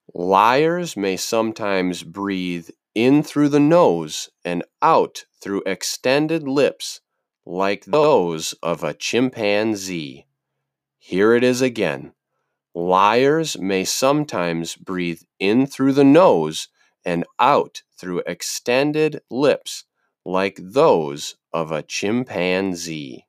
Liars may sometimes breathe in through the nose and out through extended lips like those of a chimpanzee. Here it is again. Liars may sometimes breathe in through the nose and out through extended lips like those of a chimpanzee.